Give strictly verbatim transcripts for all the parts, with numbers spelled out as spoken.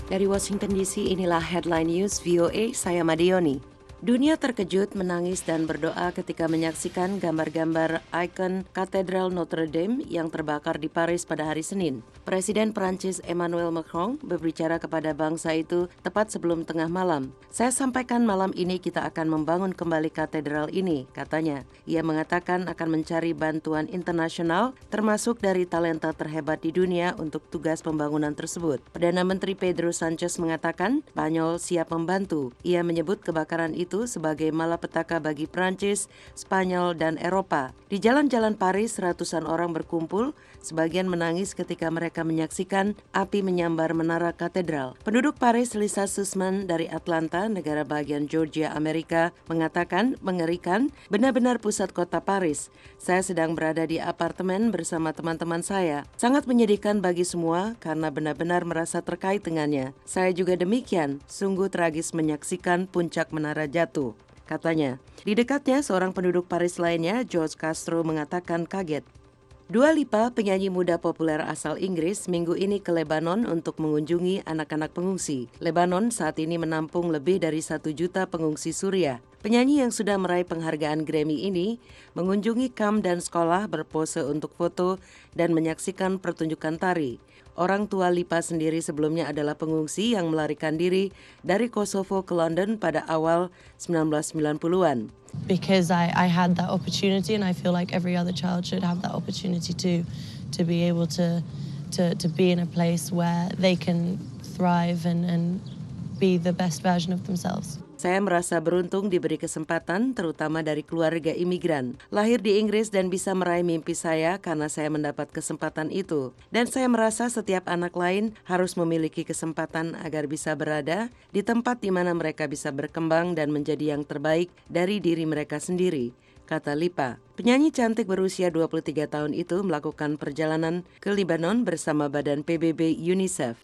Dari Washington D C, inilah Headline News V O A, saya Madioni. Dunia terkejut, menangis dan berdoa ketika menyaksikan gambar-gambar ikon Katedral Notre Dame yang terbakar di Paris pada hari Senin. Presiden Prancis Emmanuel Macron berbicara kepada bangsa itu tepat sebelum tengah malam. Saya sampaikan malam ini kita akan membangun kembali katedral ini, katanya. Ia mengatakan akan mencari bantuan internasional termasuk dari talenta terhebat di dunia untuk tugas pembangunan tersebut. Perdana Menteri Pedro Sanchez mengatakan Spanyol siap membantu. Ia menyebut kebakaran itu itu sebagai malapetaka bagi Prancis, Spanyol, dan Eropa. Di jalan-jalan Paris, ratusan orang berkumpul, sebagian menangis ketika mereka menyaksikan api menyambar menara katedral. Penduduk Paris, Lisa Sussman dari Atlanta, negara bagian Georgia, Amerika, mengatakan mengerikan, benar-benar pusat kota Paris. Saya sedang berada di apartemen bersama teman-teman saya. Sangat menyedihkan bagi semua karena benar-benar merasa terkait dengannya. Saya juga demikian, sungguh tragis menyaksikan puncak menara jatuh, katanya. Di dekatnya, seorang penduduk Paris lainnya, George Castro, mengatakan kaget. Dua Lipa, penyanyi muda populer asal Inggris, minggu ini ke Lebanon untuk mengunjungi anak-anak pengungsi. Lebanon saat ini menampung lebih dari satu juta pengungsi Suriah. Penyanyi yang sudah meraih penghargaan Grammy ini mengunjungi kamp dan sekolah, berpose untuk foto dan menyaksikan pertunjukan tari. Orang tua Lipa sendiri sebelumnya adalah pengungsi yang melarikan diri dari Kosovo ke London pada awal sembilan belas sembilan puluhan. Because I, I had that opportunity and I feel like every other child should have that opportunity too, to be able to, to, to be in a place where they can thrive and, and be the best version of themselves. Saya merasa beruntung diberi kesempatan, terutama dari keluarga imigran. Lahir di Inggris dan bisa meraih mimpi saya karena saya mendapat kesempatan itu. Dan saya merasa setiap anak lain harus memiliki kesempatan agar bisa berada di tempat di mana mereka bisa berkembang dan menjadi yang terbaik dari diri mereka sendiri, kata Lipa. Penyanyi cantik berusia dua puluh tiga tahun itu melakukan perjalanan ke Lebanon bersama badan P B B UNICEF.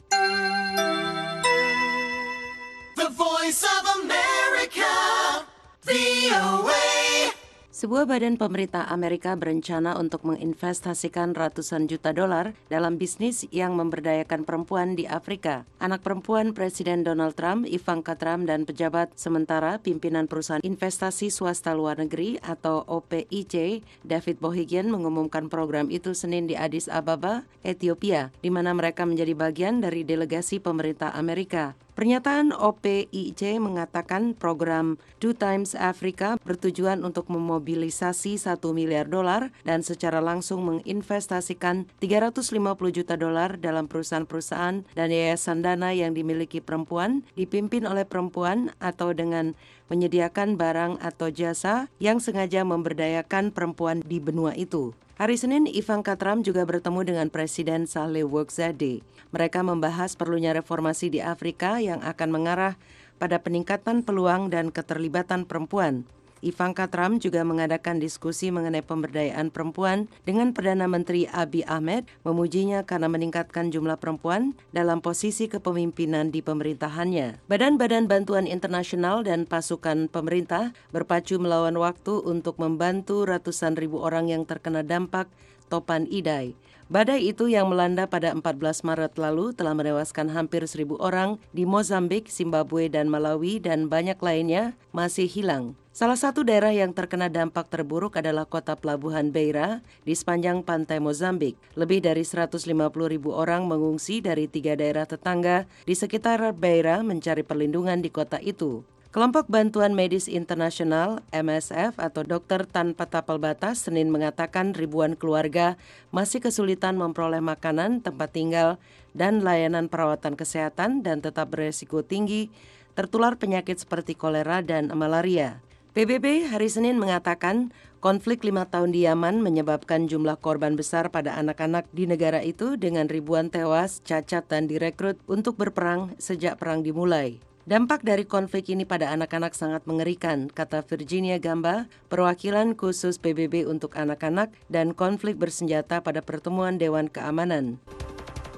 Sebuah badan pemerintah Amerika berencana untuk menginvestasikan ratusan juta dolar dalam bisnis yang memberdayakan perempuan di Afrika. Anak perempuan Presiden Donald Trump, Ivanka Trump, dan pejabat sementara pimpinan perusahaan investasi swasta luar negeri atau O P I C, David Bohigian, mengumumkan program itu Senin di Addis Ababa, Ethiopia, di mana mereka menjadi bagian dari delegasi pemerintah Amerika. Pernyataan O P I C mengatakan program Two Times Africa bertujuan untuk memobilisasi satu miliar dolar dan secara langsung menginvestasikan tiga ratus lima puluh juta dolar dalam perusahaan-perusahaan dan yayasan dana yang dimiliki perempuan, dipimpin oleh perempuan, atau dengan menyediakan barang atau jasa yang sengaja memberdayakan perempuan di benua itu. Hari Senin, Ivanka Trump juga bertemu dengan Presiden Sahle Workzadeh. Mereka membahas perlunya reformasi di Afrika yang akan mengarah pada peningkatan peluang dan keterlibatan perempuan. Ivanka Trump juga mengadakan diskusi mengenai pemberdayaan perempuan dengan Perdana Menteri Abiy Ahmed, memujinya karena meningkatkan jumlah perempuan dalam posisi kepemimpinan di pemerintahannya. Badan-badan bantuan internasional dan pasukan pemerintah berpacu melawan waktu untuk membantu ratusan ribu orang yang terkena dampak Topan Idai. Badai itu yang melanda pada empat belas Maret lalu telah menewaskan hampir seribu orang di Mozambik, Zimbabwe, dan Malawi, dan banyak lainnya masih hilang. Salah satu daerah yang terkena dampak terburuk adalah kota pelabuhan Beira di sepanjang pantai Mozambik. Lebih dari seratus lima puluh ribu orang mengungsi dari tiga daerah tetangga di sekitar Beira mencari perlindungan di kota itu. Kelompok Bantuan Medis Internasional M S F atau Dokter Tanpa Tapal Batas Senin mengatakan ribuan keluarga masih kesulitan memperoleh makanan, tempat tinggal, dan layanan perawatan kesehatan dan tetap beresiko tinggi tertular penyakit seperti kolera dan malaria. P B B hari Senin mengatakan konflik lima tahun di Yaman menyebabkan jumlah korban besar pada anak-anak di negara itu dengan ribuan tewas, cacat, dan direkrut untuk berperang sejak perang dimulai. Dampak dari konflik ini pada anak-anak sangat mengerikan, kata Virginia Gamba, perwakilan khusus P B B untuk anak-anak dan konflik bersenjata pada pertemuan Dewan Keamanan.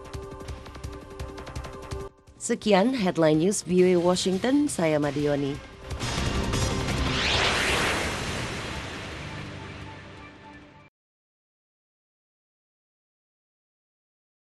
Sekian Headline News V O A Washington, saya Madioni.